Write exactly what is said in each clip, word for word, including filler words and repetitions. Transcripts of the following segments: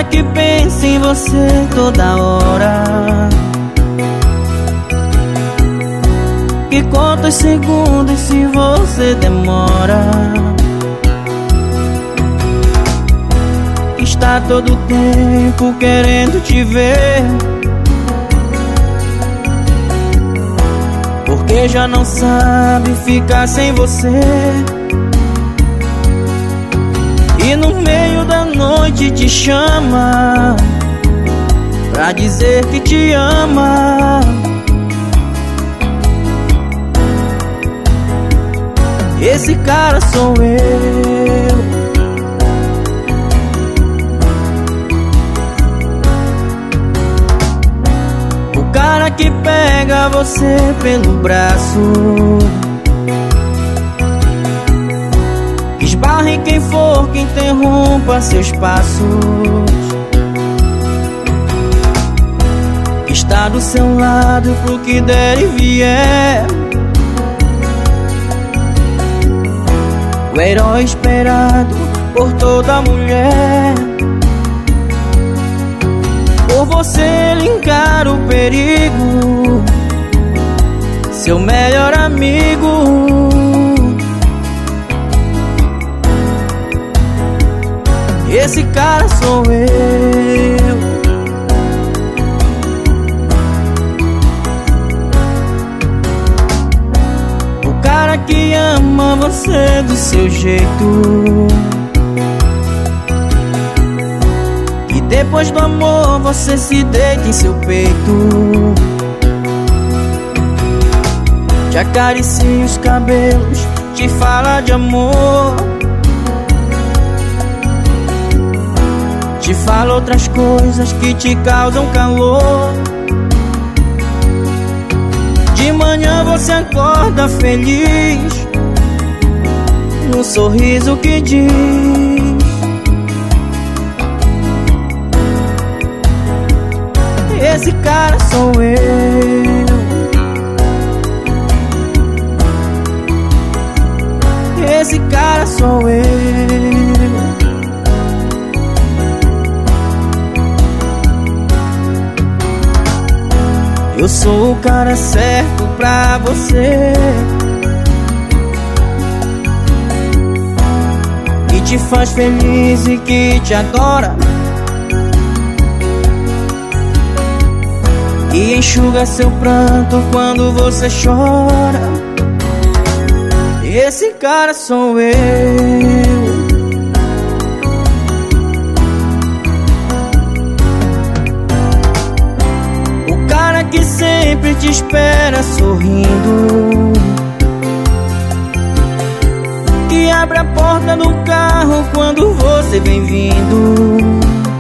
cara que pensa em você toda hora, que conta os segundos se você demora, que está todo tempo querendo te ver, porque já não sabe ficar sem você. E no meio da noite te chama pra dizer que te ama. Esse cara sou eu. O cara que pega você pelo braço, esbarra em quem for que interrompa seus passos, está do seu lado pro que der e vier, o herói esperado por toda mulher. Por você ele encara o perigo, seu melhor amigo. Esse cara sou eu. O cara que ama você do seu jeito, e depois do amor você se deita em seu peito, te acaricia os cabelos, te fala de amor, te fala outras coisas que te causam calor. De manhã você acorda feliz, no sorriso que diz: esse cara sou eu. Esse cara sou eu. Eu sou o cara certo pra você, que te faz feliz e que te adora, e enxuga seu pranto quando você chora. Esse cara sou eu. Que sempre te espera sorrindo, que abre a porta do carro quando você vem vindo,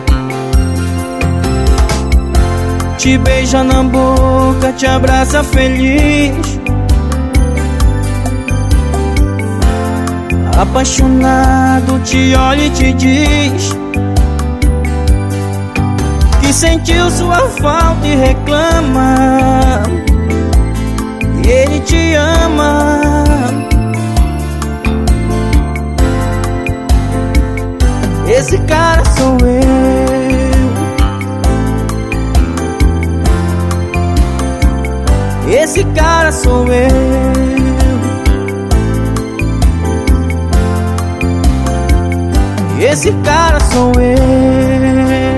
te beija na boca, te abraça feliz, apaixonado te olha e te diz que sentiu sua falta e reclama, e ele te ama. Esse cara sou eu. Esse cara sou eu. Esse cara sou eu.